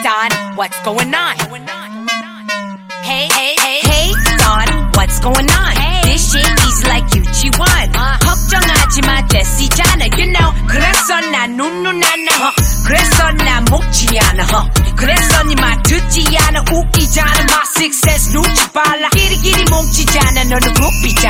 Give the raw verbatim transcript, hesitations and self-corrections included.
Don, what's going on? Hey, hey, hey, hey, Don, what's going on? Hey. This shit is like 유치원. Uh. 걱정하지 마, 됐시잖아, you know. 그래서 난 눈눈하나, huh? 그래서 난 먹지 않아, huh? 그래서 네 말 듣지 않아, 웃기잖아. My success 눈치 빨라. 끼리끼리 뭉치잖아, 너는 룹이